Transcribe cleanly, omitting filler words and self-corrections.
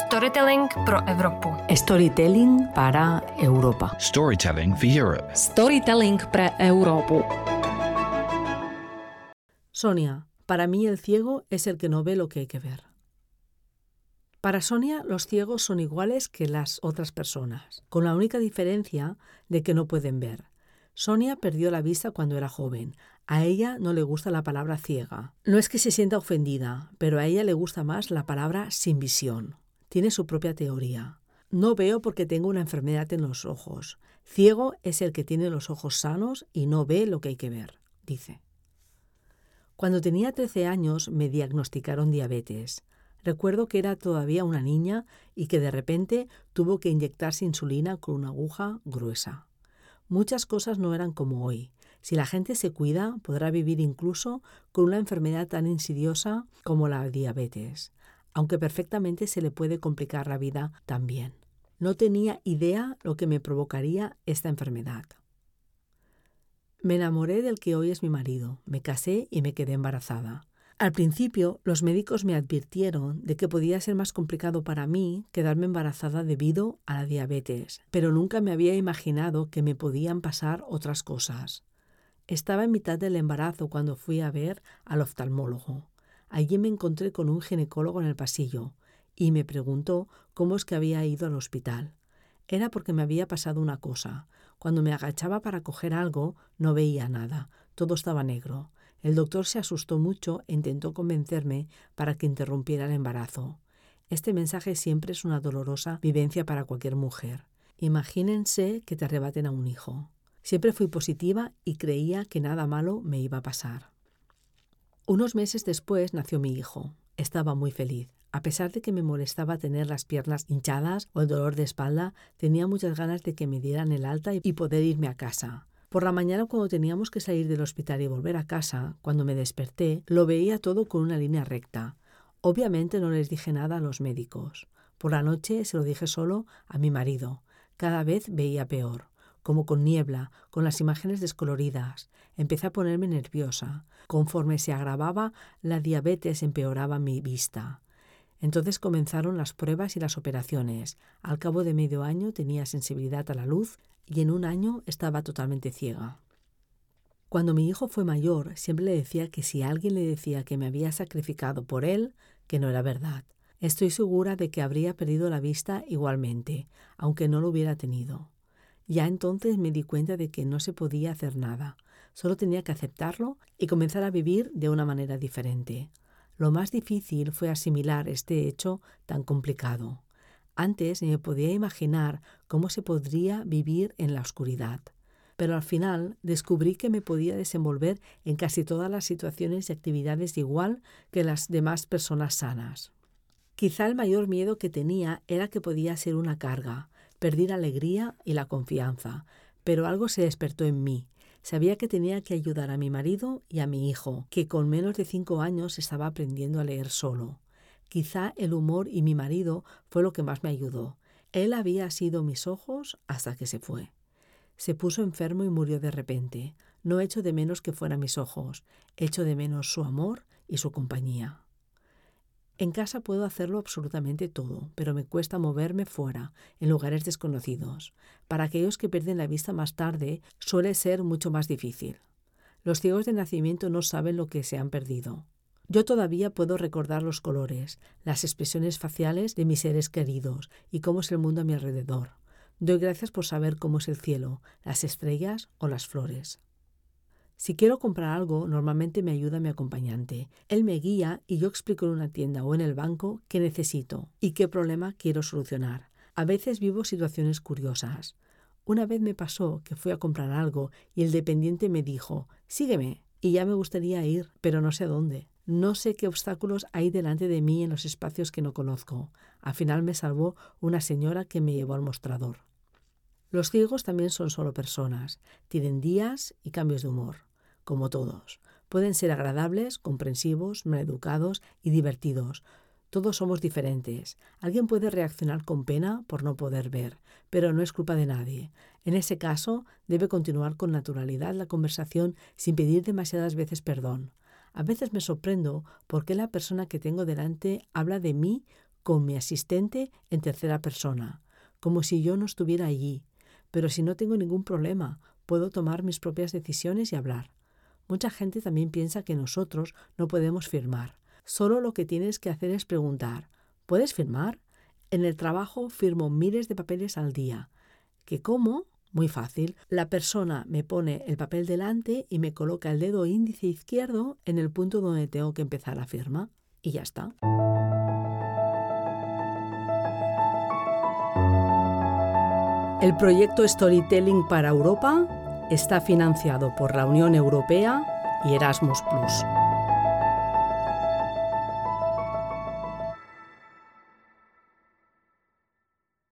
Storytelling pro Evropu. Storytelling para Europa. Storytelling for Europe. Storytelling pre Európu. Sonia, para mí el ciego es el que no ve lo que hay que ver. Para Sonia, los ciegos son iguales que las otras personas, con la única diferencia de que no pueden ver. Sonia perdió la vista cuando era joven. A ella no le gusta la palabra ciega. No es que se sienta ofendida, pero a ella le gusta más la palabra sin visión. Tiene su propia teoría. No veo porque tengo una enfermedad en los ojos. Ciego es el que tiene los ojos sanos y no ve lo que hay que ver, dice. Cuando tenía 13 años me diagnosticaron diabetes. Recuerdo que era todavía una niña y que de repente tuvo que inyectarse insulina con una aguja gruesa. Muchas cosas no eran como hoy. Si la gente se cuida, podrá vivir incluso con una enfermedad tan insidiosa como la diabetes, aunque perfectamente se le puede complicar la vida también. No tenía idea lo que me provocaría esta enfermedad. Me enamoré del que hoy es mi marido, me casé y me quedé embarazada. Al principio, los médicos me advirtieron de que podía ser más complicado para mí quedarme embarazada debido a la diabetes, pero nunca me había imaginado que me podían pasar otras cosas. Estaba en mitad del embarazo cuando fui a ver al oftalmólogo. Allí me encontré con un ginecólogo en el pasillo y me preguntó cómo es que había ido al hospital. Era porque me había pasado una cosa. Cuando me agachaba para coger algo, no veía nada. Todo estaba negro. El doctor se asustó mucho e intentó convencerme para que interrumpiera el embarazo. Este mensaje siempre es una dolorosa vivencia para cualquier mujer. Imagínense que te arrebaten a un hijo. Siempre fui positiva y creía que nada malo me iba a pasar. Unos meses después nació mi hijo. Estaba muy feliz. A pesar de que me molestaba tener las piernas hinchadas o el dolor de espalda, tenía muchas ganas de que me dieran el alta y poder irme a casa. Por la mañana, cuando teníamos que salir del hospital y volver a casa, cuando me desperté, lo veía todo con una línea recta. Obviamente no les dije nada a los médicos. Por la noche se lo dije solo a mi marido. Cada vez veía peor, como con niebla, con las imágenes descoloridas. Empecé a ponerme nerviosa. Conforme se agravaba, la diabetes empeoraba mi vista. Entonces comenzaron las pruebas y las operaciones. Al cabo de medio año tenía sensibilidad a la luz y en un año estaba totalmente ciega. Cuando mi hijo fue mayor, siempre le decía que si alguien le decía que me había sacrificado por él, que no era verdad. Estoy segura de que habría perdido la vista igualmente, aunque no lo hubiera tenido. Ya entonces me di cuenta de que no se podía hacer nada. Solo tenía que aceptarlo y comenzar a vivir de una manera diferente. Lo más difícil fue asimilar este hecho tan complicado. Antes ni me podía imaginar cómo se podría vivir en la oscuridad. Pero al final descubrí que me podía desenvolver en casi todas las situaciones y actividades igual que las demás personas sanas. Quizá el mayor miedo que tenía era que podía ser una carga. Perdí la alegría y la confianza, pero algo se despertó en mí. Sabía que tenía que ayudar a mi marido y a mi hijo, que con menos de 5 años estaba aprendiendo a leer solo. Quizá el humor y mi marido fue lo que más me ayudó. Él había sido mis ojos hasta que se fue. Se puso enfermo y murió de repente. No echo de menos que fueran mis ojos, echo de menos su amor y su compañía. En casa puedo hacerlo absolutamente todo, pero me cuesta moverme fuera, en lugares desconocidos. Para aquellos que pierden la vista más tarde, suele ser mucho más difícil. Los ciegos de nacimiento no saben lo que se han perdido. Yo todavía puedo recordar los colores, las expresiones faciales de mis seres queridos y cómo es el mundo a mi alrededor. Doy gracias por saber cómo es el cielo, las estrellas o las flores. Si quiero comprar algo, normalmente me ayuda mi acompañante. Él me guía y yo explico en una tienda o en el banco qué necesito y qué problema quiero solucionar. A veces vivo situaciones curiosas. Una vez me pasó que fui a comprar algo y el dependiente me dijo, «Sígueme», y ya me gustaría ir, pero no sé a dónde. No sé qué obstáculos hay delante de mí en los espacios que no conozco. Al final me salvó una señora que me llevó al mostrador. Los ciegos también son solo personas. Tienen días y cambios de humor. Como todos. Pueden ser agradables, comprensivos, maleducados y divertidos. Todos somos diferentes. Alguien puede reaccionar con pena por no poder ver, pero no es culpa de nadie. En ese caso, debe continuar con naturalidad la conversación sin pedir demasiadas veces perdón. A veces me sorprendo por qué la persona que tengo delante habla de mí con mi asistente en tercera persona, como si yo no estuviera allí. Pero si no tengo ningún problema, puedo tomar mis propias decisiones y hablar. Mucha gente también piensa que nosotros no podemos firmar. Solo lo que tienes que hacer es preguntar, ¿puedes firmar? En el trabajo firmo miles de papeles al día. ¿Qué cómo? Muy fácil. La persona me pone el papel delante y me coloca el dedo índice izquierdo en el punto donde tengo que empezar la firma. Y ya está. El proyecto Storytelling para Europa está financiado por la Unión Europea y Erasmus+.